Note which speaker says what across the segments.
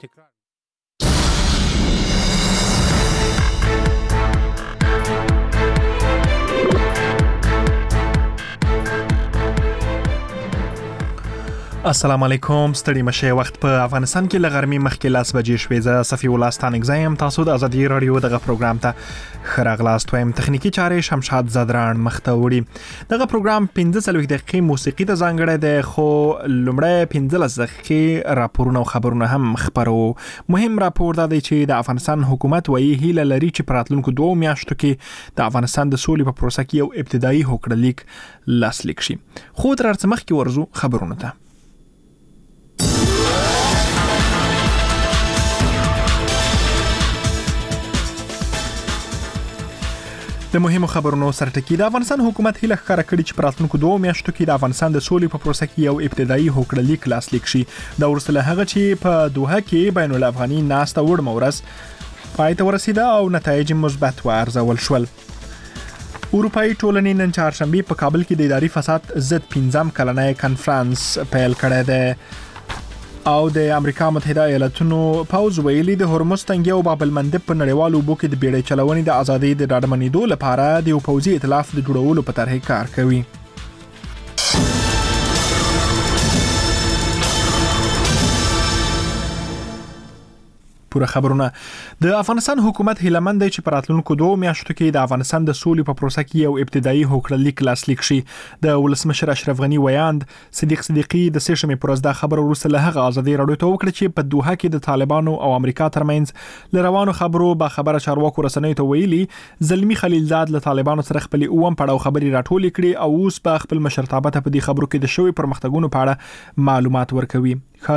Speaker 1: تکرار. السلام علیکم، ستړي مشه. وخت په افغانستان کې لغرمې مخکې لاس بجې شوې. زه صفي الله ستانک زایم. تاسو د ازادي رادیو دغه پروګرام ته خراغلاست وایم. تخنیکی چارې شمشاد زدران مخته وړي. دغه پروګرام 15 دقیقې موسیقي ته ځانګړی دی، خو لومړی 15 دقیقې راپورونه او خبرونه هم خبرو. مهم راپور دا دی چې د افغانستان حکومت وایي هیله لري چې په راتلونکو 2 میاشتو کې د افغانستان د سولې په پروسه کې یو ابتدایي هوکړه لیک لاسلیک شي. خو تر هر څه مخکې ورځو خبرونه ته. د مهمو خبرونو سرټکی. د افغانستان حکومت هیله ښکاره کړې چې په راتلونکو 2 میاشتو کې د افغانستان د سولې په پروسه کې یو ابتدایي هوکړه لیک لاسلیک شي. دا وروسته له هغه چې په دوحه کې بین الافغاني ناسته وړمه ورځ پای ته ورسیده او نتایج مثبت وارزول شول. اروپایي ټولنې نن چهارشنبه په کابل کې د اداري فساد ضد 15 کلنۍ کنفرانس پیل کړی دی او د امریکا متحده ایالاتونو پوز ویلي د هرمز تنګي او باب المندب په نړیوالو اوبو کې د بیړۍ چلونې د ازادۍ د ډاډمنېدو لپاره د یو پوځي ائتلاف د جوړولو په طرح کار کوي. پوره خبرونه. د افغانستان حکومت هیلمند دی چې په راتلونکو 2 میاشتو کې د افغانستان د سولې په پروسه کې یو ابتدایي هوکړه لیک لاسلیک شي. د ولسمشر اشرف غنی ویاند صدیق صدیقی د سشمې پرز د خبر وروسته له هغه ازادي رادیو ته وکړه چې په دوحه کې د طالبانو او امریکا ترمنځ لروانو خبرو با خبره چارواکو رسنیو ته ویلي زلمی خلیلزاد له طالبانو سره خپل اوم پړاو خبري راټولې کړي او اوس په خپل مشرتابه ته په دې خبرو کې د شوی پرمختګونو په اړه معلومات ورکوي.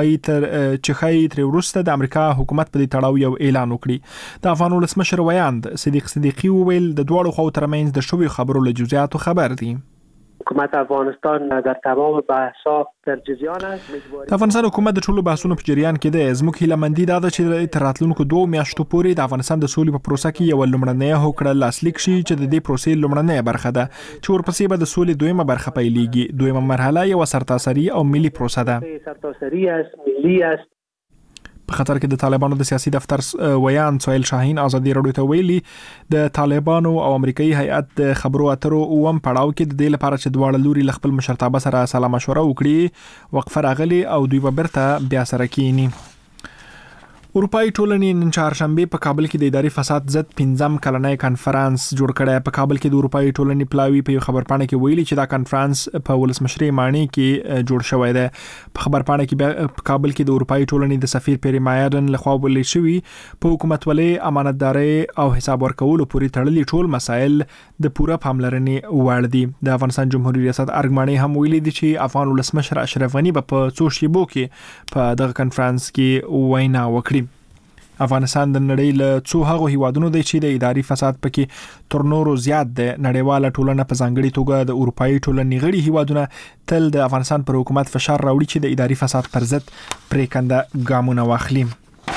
Speaker 1: خای تر وروسته د امریکا حکومت په دې تړاو یو اعلان وکړي. د افغان ولسمشر ویاند صدیق صدیقی وویل د دوړو خو ترمنځ د شوی خبرو له جزئیاتو خبر دي.
Speaker 2: حکومت افغانستان در تمام بحث‌ها در جریان است.
Speaker 1: د افغانستان حکومت د ټولو بحثونو په جریان کې دی. زموږ هیلمندي دا ده چې تر راتلونکو 2 میاشتو پورې د افغانستان د سولې په پروسه کې یو لومړنۍ هوکړه لاسلیک شي چې د دې پروسې لومړنۍ برخه ده چې ورپسې به د سولې دویمه برخه پیلېږي. دویمه مرحله یو سرتاسري او ملي پروسه ده.
Speaker 2: سرتاسري است، ملي است.
Speaker 1: په خطر کې د طالبانو د سیاسي دفتر ویان سویل شاهین ازادي رادیو ته ویلي د طالبانو او امریکایي هیئت د خبرو اترو اوم پړاو کې د دې لپاره چې دواړه لوري ل خپل مشرتابه سره سلا مشوره وکړي وقفه راغلي او دوی به برته بیا سره کینی. اروپایي ټولنې نن چهارشنبه په کابل کې د اداري فساد ضد 15 کلنۍ کنفرانس جوړ کړی. په کابل کې د اروپایي ټولنې پلاوی په خبرپاڼه کې ویلي چې دا کنفرانس په ولسمشری مانی کې جوړ شوی دی. په خبرپاڼه کې په کابل کې د اروپایي ټولنې د سفیر پیری مایرن لخوا ویل شوی په حکومتولۍ، امانتداري او حساب ورکولو پورې تړلي ټول مسایل د پوره پاملرنې وړ دي. د افغانستان جمهوریت ریاست ارګماني هم ویلي دي چې افغان ولسمشر اشرف غنی په څو شیبو کې په دغه کنفرانس کې وینا وکړي. افغانستان د نړۍ له څو هغو هیوادونو دی چې د اداري فساد پکې تر نورو زیات د نړیواله ټولنه په ځانګړي توګه د اروپایي ټولنې غړي هیوادونه تل د افغانستان پر حکومت فشار راوړي چې د اداري فساد پر ضد پریکنده ګامونه واخلي.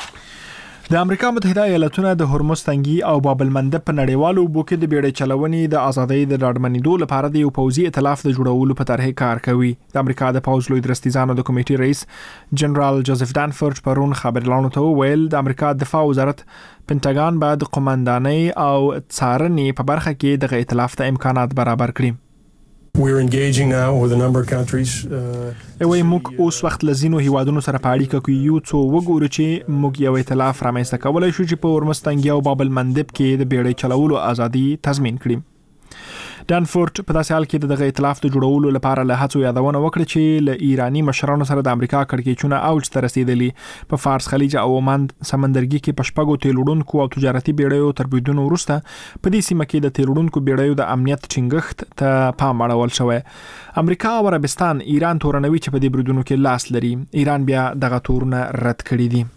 Speaker 1: د امریکا متحده ایالاتونو د هرمز تنګي او باب المندب په نړیوالو اوبو کې د بیړۍ چلونې د ازادۍ د ډاډمنېدو لپاره د یو پوځي ائتلاف د جوړولو په طرح کار کوي. د امریکا د پوځ لوی درستیزانو د کمیټې رئیس جنرال جوزف دانفورد پرون خبرلاڼو ته وویل د امریکا دفاع وزارت پنټاګان به د قومندانۍ او څارنې په برخه کې د ائتلاف ته امکانات برابر کړي.
Speaker 3: We're engaging now with a number of countries.
Speaker 1: موږ اوس وخت لزینو هیوادونو سره په اړیکه کې یو څو وګورو چې موږ یو ائتلاف رامنځته کولای شو چې په هرمز تنګي او باب المندب کې د بیړۍ چلولو ازادي تضمین کړي. دانفورد په داسې حال کې دغه ائتلاف د جوړولو لپاره له هڅو یادونه وکړه چې له ایرانی مشرانو سره د امریکا کړکېچونه اوج ته رسیدلي. په فارس خلیج او عمان سمندرګي کې پشپغو تیل وړونکو او تجارتي بیړیو تربیدونو وروسته په دې سیمه کې د تیل وړونکو بیړیو د امنیت ټینګښت ته پام اړول شوی. امریکا او عربستان ایران تورنوي چې په دې بریدونو کې لاس لري. ایران بیا دغه تورونه رد کړي دي.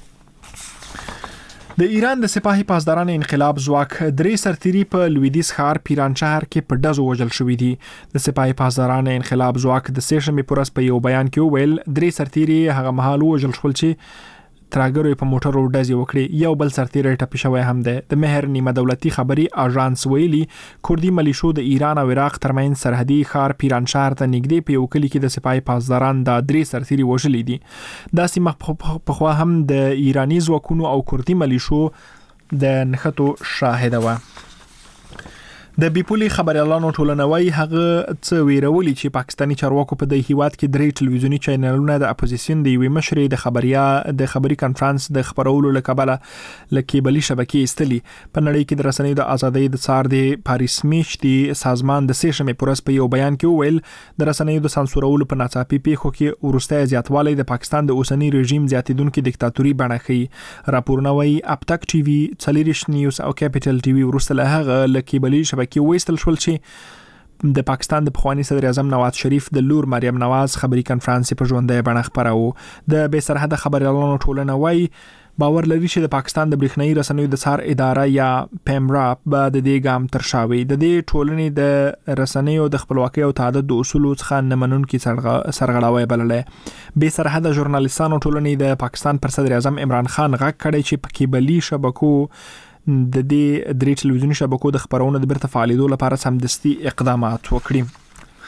Speaker 1: د ایران د سپاهي پاسداران انقلاب ځواک 3 سرتیري په لویدیځ ښار پیران شهر کې په ډزو وژل شوي دي. د سپاهي پاسداران انقلاب ځواک د سشنبه پرز په یو بیان کې ویل 3 سرتیري هغه مهال وژل شول چې تراګرو په موټرو ډزې وکړي. یو بل سرتیری ټپي شوی هم دی. د مهر نیمه دولتي خبري اژانس ویلي کوردي ملیشو د ایران او عراق ترمنځ سرحدي ښار پیرانشار ته نږدې په یو کلی کې د سپای پاسداران د 3 سرتیري وژلي دي. دا سیمه پخوا هم د ایرانی ځواکونو او کوردي ملیشو د نښتو شاهده و. د بیپولي خبريالانو ټولنوي هغه څه ویرولي چې پاکستاني چارواکو په د هیواد کې 3 ټلویزیونی چینلونه د اپوزیشن د یوې مشرې د خبري کانفرنس د خبرولو لکبله لکیبلي شبکې استلي. په نړۍ کې د رسنیو د ازادۍ د څار د پاریس میشتي سازمان د سیشمې پورس په یو بیان کې وویل د رسنیو د سانسورولو په ناڅاپي پیښو کې ورسته زیاتوالی د پاکستان د اوسنی رژیم زیاتیدونکو دیکتاتوري بڼه ښيي. راپورونه وايي اپتک ټي وي، څلریش نیوز او کیپټل ټي وي ورسته له هغه لکیبلي شبکې کې وېستل شول چې د پاکستان د پخوانی صدر اعظم نواز شریف د لور مریم نواز خبري کانفرنس په ژوندۍ بڼه خبرو. د بې سرحده خبريالانو ټولنه وايي باور لري چې د پاکستان د برېښنایي رسنیو د څار اداره یا پیمرا به د دې ګام تر شاوي. د دې ټولنې د رسنیو د خپلواکۍ او تعدد د اصولو څخه نه منونکي سرغړاوی بللې. بې سرحده ژورنالیستانو ټولنې د پاکستان پر صدر اعظم عمران خان غږ کړی چې په کیبلي شبکو د دې 3 ټلویزیونی شبکو د خبرونو د بیرته فعالیدو لپاره سمدستي اقدامات وکړي.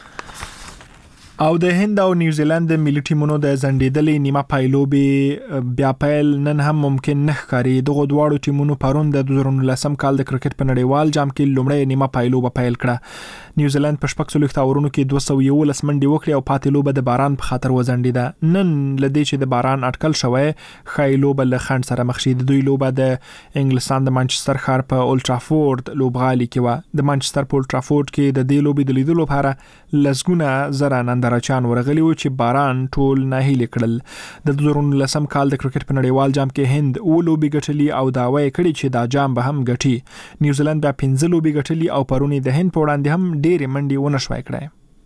Speaker 1: او د هند او نیوزیلند ملي ټیمونو د زندېدلې نیمه پایلوبې بیا پیل نن هم ممکن نه ښکاري. دغه دواړو ټیمونو پرون د 2019 کال د کرکټ په نړیوال جام کې لومړی نیمه پایلوبه پیل کړه. نیوزیلند په 40 اورونو کې 211 منډې وکړې او پاتې لوبه د باران په خاطر وځنډېده. نن لدې چې د باران اټکل شوی خای لوبه له خند سره مخ شي. د دوی لوبه د انګلستان د مانچستر ښار په اولټرافورد لوبغالي کې و. د مانچستر په اولټرافورد کې د دې لوبې د لیدلو لپاره لسګونه زره نندارچیان ورغلي و چې باران ټول ناهیلي کړل. د 2019 کال د کرکټ په نړیوال جام کې هند او لوبې ګټلي او داوی کړی چې دا جام به هم ګټي. نیوزیلند بیا 15 لوبې ګټلي او پرونی د هند په وړاندې هم ډېرې منډې ونه شوای کړای.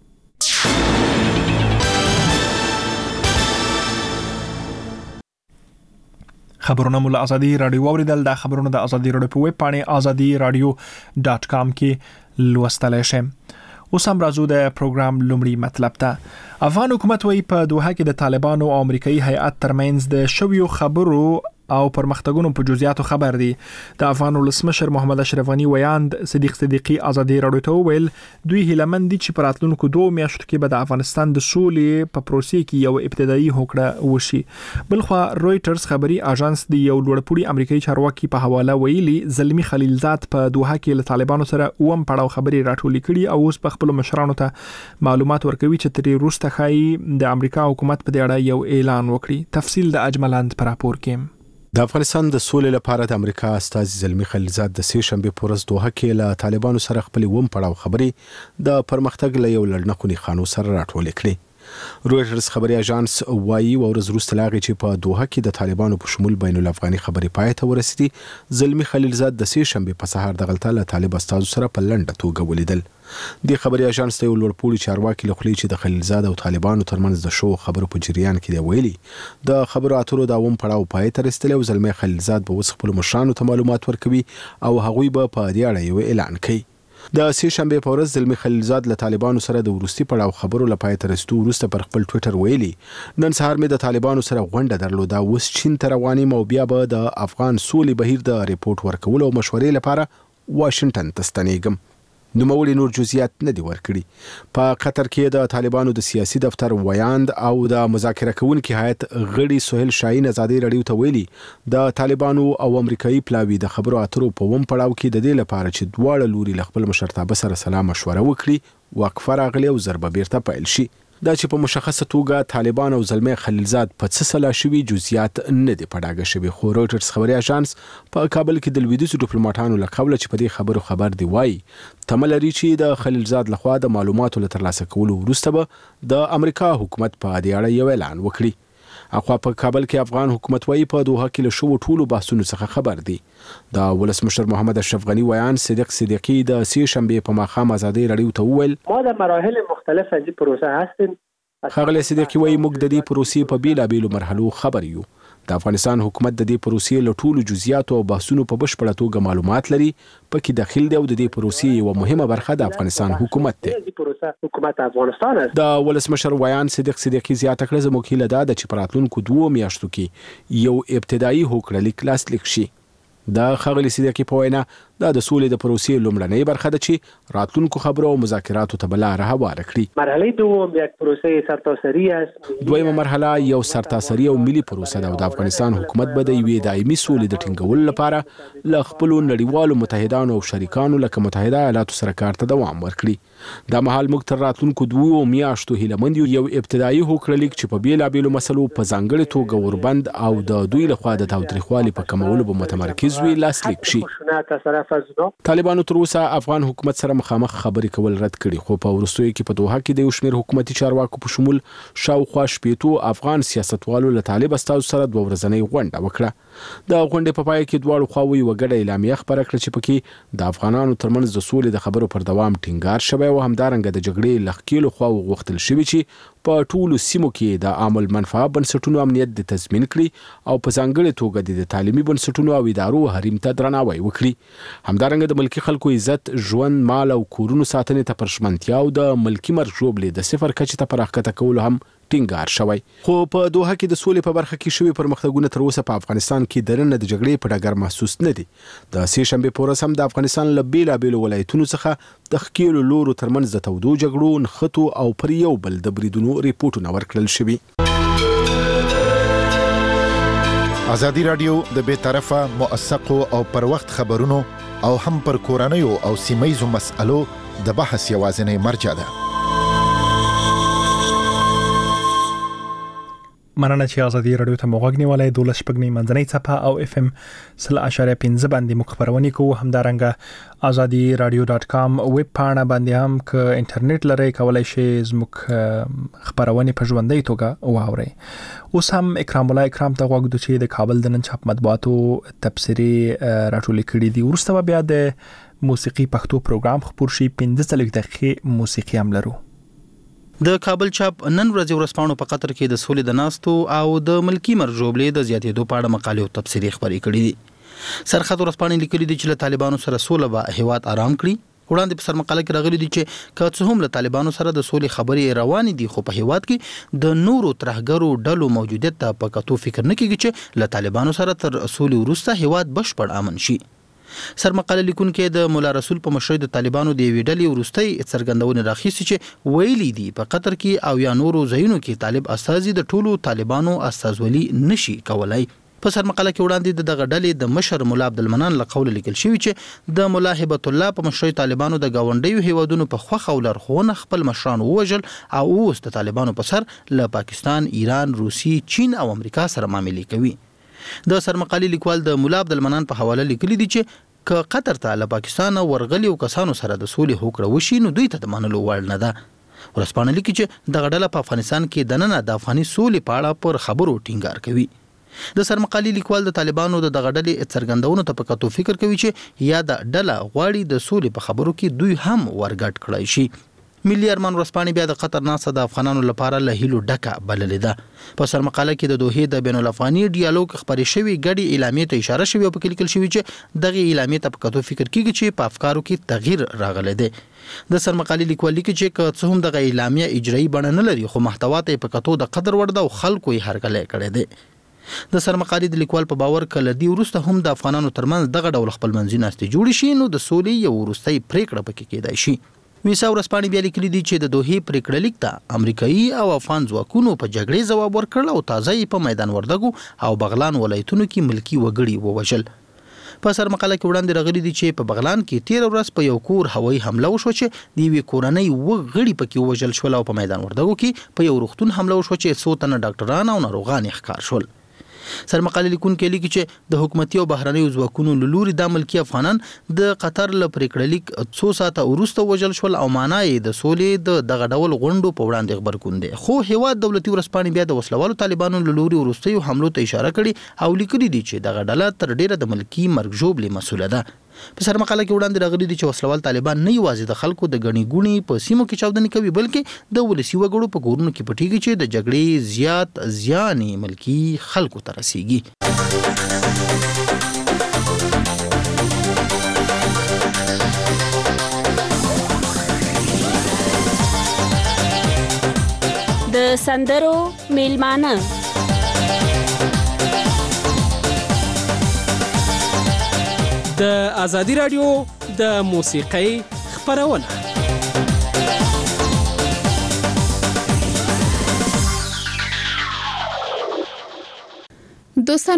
Speaker 1: خبرونه مول ازادي رادیو اوریدل. د خبرونو د ازادي رادیو په ویب پاڼه azadiradio.com کې لوستلای شئ. اوس هم راځو د پروګرام لومړی مطلب ته. افغان حکومت وايي په دوحه کې د طالبانو او امریکایي هیئت ترمنځ د شویو خبرو او پرمختګونو په جزئیاتو خبر دي. د افغان ولسمشر محمد اشرف غنی ویاند صدیق صدیقی ازادي رادیو ته ویل دوی هیلمن دي چې پراتلونکو 2 میاشتو کې به د افغانستان د سولې په پروسې کې یو ابتدایي هوکړه وشي. بلخوا رويټرز خبري اژانس د یو لوړپوړي امریکایي چارواکي په حواله ویلي زلمی خلیلزاد په دوحه کې له طالبانو سره اوم پړاو خبري راټولې کړي او اوس په خپل مشرانو ته معلومات ورکوي چې ترې وروسته خای د امریکا حکومت په دې اړه یو اعلان وکړي. تفصیل د اجملاند پر راپور کې.
Speaker 4: د افغانستان د سولې لپاره د امریکا استازي زلمی خلیلزاد د سې شنبه پورز دوحه کې له طالبانو سره خپل ووم پړاو خبري د پرمختګ له یو لړنخونی خانو سره راټولې کړې. رويټرز خبري اژانس وايي ورځ وروسته لاغي چې په دوحه کې د طالبانو په شمول بین الافغاني خبري پای ته ورسېدي. زلمی خلیلزاد د سې شنبه په سهار د غلطه له طالب استازو سره په لنډه توګه ولیدل. د خبري اژانس ته یو لوړپوړي چارواکي له خلی چې د خلیلزاد او طالبانو ترمنځ د شو خبرو په جریان کې دی ویلي د خبرو اترو د اوم پړاو پای ته رسیدلی او زلمی خلیلزاد به اوس خپل مشرانو ته معلومات ورکوي او هغوی به په دې اړه یو اعلان کوي. د سې شنبه په ورځ زلمی خلیلزاد له طالبانو سره د ورستي پړاو خبرو لپاره تر رسیدو وروسته پر خپل ټوئیټر ویلي نن سهار مې د طالبانو سره غونډه درلوده اوس چین ته روانم او بیا به د افغان سولې بهیر د ریپورت ورکول او مشورې لپاره واشنگټن ته ستنېږم. نوموړي نور جزئیات نه دي ورکړي. په قطر کې د طالبانو د سیاسي دفتر ویاند او د مذاکره کوونکي هیئت غړي سهیل شاهین ازادي رادیو ته ویلي د طالبانو او امریکایي پلاوی د خبرو اترو په ووم پړاو کې د دې لپاره چې دواړه لوري له خپل مشرتابه سره سلام مشوره وکړي وقفه راغلي او ضربه بیرته پیل شي. دا چې په مشخصه توګه طالبان او زلمی خلیلزاد په څه سلا شوي جزئیات نه دي پډاګه شوي. خو رويټرز خبري اژانس په کابل کې د لویدیځ ډیپلوماټانو له قبل چې په دې خبرو خبر دی وایي تمل لري چې د خلیلزاد لخوا د معلوماتو له ترلاسه کولو وروسته به د امریکا حکومت په دې اړه یو اعلان وکړي. اخوا په کابل کې افغان حکومت وايي په دوحه کې له شو ټولو بحثونو څخه خبر دی. د ولسمشر محمد اشرف غنی ویان صدیق صدیقی د سې شنبه په ماښام ازادي رادیو ته وویل
Speaker 2: ما در مراحل مختلف از این پروسه هستیم.
Speaker 4: خغلی صدیقی وايي موږ د دې پروسې په بیلابیلو مرحلو خبر یو. د افغانستان حکومت د دې پروسې له ټولو جزئیاتو او بحثونو په بشپړه توګه معلومات لري، پکې داخل دی او د دې پروسې یوه مهمه برخه د افغانستان حکومت دی.
Speaker 2: حکومت افغانستان است.
Speaker 4: د ولسمشر ویان صدیق صدیقی زیاته کړه زموږ هیله ده چې په راتلونکو 2 میاشتو کې یو ابتدایي هوکړلیک لاسلیک شي. د ښاغلي صدیقي په وینا دا د سولې د پروسې لومړنۍ برخه ده چې راتلونکو خبرو او مذاکراتو ته به لاره هواره کړي.
Speaker 2: مرحله دوم یک پروسه سرتاسري است.
Speaker 4: دویمه مرحله یو سرتاسري او ملي پروسه ده او د افغانستان حکومت به د یوې دایمي سولې د ټینګولو لپاره له خپلو نړیوالو متحدانو او شریکانو لکه متحده ایالاتو سره کار ته دوام ورکړي. دا مهال موږ تر راتلونکو 2 میاشتو هیله مند یو ابتدایي هوکړلیک چې په بیلابېلو مسلو په ځانګړې توګه وربند او د دوی لخوا د تاوتریخوالي په کمولو به متمرکز وي لاسلیک شي. طالبانو تر اوسه افغان حکومت سره مخامخ خبرې کول رد کړي، خو په وروستیو کې په دوحه کې د یو شمېر حکومتي چارواکو په شمول شاوخوا 80 افغان سیاستوالو له طالب استازو سره 2 ورځنۍ غونډه وکړه. د غونډې په پای کې دواړو خواوو یوه ګډه اعلامیه خپره کړه چې پکې د افغانانو ترمنځ د سولې د خبرو پر دوام ټینګار شوی او همدارنګه د جګړې له ښکېلو خواوو غوښتل شوي چې په ټولو سیمو کې د عامل منفعه بنسټونو امنیت د تضمین کړي او په ځانګړې توګه د تعلیمي بنسټونو او ادارو حریم ته درناوی وکړي. همدارنګه د ملکي خلکو عزت، ژوند، مال او کورونو ساتنې ته پرشمنتیا او د ملکي مرګ ژوبلې د صفر کچې ته پراخکته کولو هم ټینګار شوی. خو په دوحه کې د سولې په برخه کې شوي پرمختګونه تر اوسه په افغانستان کې دننه د جګړې په ډګر محسوس نه دي. د سې شنبې په ورځ هم د افغانستان له بیلابېلو ولایتونو څخه د ښکېلو لورو ترمنځ د تودو جګړو، نښتو او پر یو بل د بریدونو ریپورټونه ورکړل شوي.
Speaker 5: ازادي راډیو د بې طرفه، موثقو او پر وخت خبرونو او هم پر کورنیو او سیمه‌یزو مسألو د بحث یوازینۍ مرجع ده.
Speaker 1: مننه چې ازادي راډیو ته موږ غوښنیولای 12 شپږنی منځنۍ صفحه او FM 0.5 باندې موږ خبرونه کوو. همدارنګه azadi.radio.com ویب پاڼه باندې هم ک انټرنیټ لري کولای شئ زموږ خبرونه په ژوندۍ توګه واورئ. اوس هم اکرام الله اکرام ته غوږ د چې د کابل د نن چاپ مطبوعاتو تبصری راټول کړي دي. ورسته بیا د موسیقي پښتو پروګرام خبر شي 15 دقیقې موسیقي هم لرو.
Speaker 6: د کابل چاپ نن ورځ ورسپانو په قطر کې د سولې د ناستو او د ملکی مرجوبلې د زیاتېدو په اړه مقالې او تبصرې خبرې کړې دي. سرخط ورسپانې لیکلي دي چې له طالبانو سره سوله به هیواد آرام کړي. وړاندې په سرمقاله کې راغلي دي چې که څه هم له طالبانو سره د سولې خبرې روانې دي، خو په هیواد کې د نورو ترهګرو ډلو موجودیت ته په کتو فکر نه کیږي چې له طالبانو سره تر سولې وروسته هیواد بشپړ امن شي. سرمقاله لیکونکو د مولا رسول په مشرۍ د طالبانو د یوې ډلې وروستۍ څرګندونه راخیستې چې ویلي دي په قطر کې او یا نورو ځایونو کې طالب استازي د ټولو طالبانو استازولي نشي کولای. په سرمقاله کې وړاندې دغه ډلې د مشر مولا عبدالمنان له قوله لیکل شوی چې د مولا هبت الله په مشرۍ طالبانو د گاونډیو هیوادونو په خوخه او لارښوونه خپل مشران ووژل او اوس د طالبانو په سر له پاکستان، ایران، روسي، چین او امریکا سره معاملې کوي. د سرمقالي لیکوال د مولا عبدالمنان په حواله لیکلي دي چې که قطر ته له پاکستان ورغلي او کسانو سره د سولې هوکړه وشي نو دوی ته د منلو وړ نه ده. ورسپانه لیکي چې دغه ډله په افغانستان کې دننه د افغاني سولې په اړه پر خبرو ټینګار کوي. د سرمقالي لیکوال د طالبانو د دغه ډلې څرګندونو ته په کتو فکر کوي چې یا د ډله غواړي د سولې په خبرو کې دوی هم ورګډ کړای شي. ملي ارمان ورسپانې بیا د قطر ناسه د افغانانو لپاره له هیلو ډکه بللې ده. په سرمقاله کې د دوحې د بین الافغاني ډیالوګ خبرې شوی غړي اعلامیه ته اشاره شوی او په لیکل شوی چې دغه اعلامیه ته په کتو فکر کیږي چې په افکارو کې تغییر راغلی دی. د سرمقالي لیکوال لیکي چې که څه هم دغه اعلامیه اجرایی بڼه نه لري، خو محتوا ته په کتو د قدر وړ ده او خلکو یې هرکلی کړی دی. د سرمقالي د لیکوال په باور کله دی ورسته هم د افغانانو ترمنځ دغه ډول خپل منځي ناستې جوړ شي نو د سولې یو ورستۍ پریکړه پکې کېدای شي. ویسا ورسپانې بیا لیکلي دي چې د دوحې پریکړه لیک ته امریکایي او افغان ځواکونو په جګړې ځواب ورکړ او تازه یې په میدان وردګو او بغلان ولایتونو کې ملکی وګړي ووژل. په سرمقاله کې وړاندې راغلي دي چې په بغلان کې 13 ورځ په یو کور هوایي حمله وشوه چې د یوې کورنۍ وګړي پکې ووژل شول او په میدان وردګو کې په یو روغتون حمله وشوه چې 100 تنه ډاکټران او ناروغان ښکار شول. سرمقاله لیکونکو لیکي چې د حکومتي او بهرنیو ځواکونو له لوري د ملکی افغانان د قطر له پریکړه لیک 2 ساعته وروسته وژل شول او معنا یې د سولې د دغه ډول غونډو په وړاندې خبرګون دی. خو هیواد دولتي ورسپانې بیا د وسلوالو طالبانو له لوري وروستیو حملو ته اشاره کړې او لیکلي دي چې دغه ډله تر ډیره د ملکی مرګ ژوبلې مسوله ده. په سر مقاله کې وړاندې راغلي دي چې وسلوال طالبان نه یوازې د خلکو د غني ګونی په سیمو کې چاودنې کوي بلکې د ولسی وګړو په کورونو کې پټیږي چې د جګړې زیات زیان ملکی خلکو ته رسیږي.
Speaker 7: د سندرو میلمانه
Speaker 8: د ازادي رادیو د موسیقۍ خبرونه.
Speaker 9: دوستان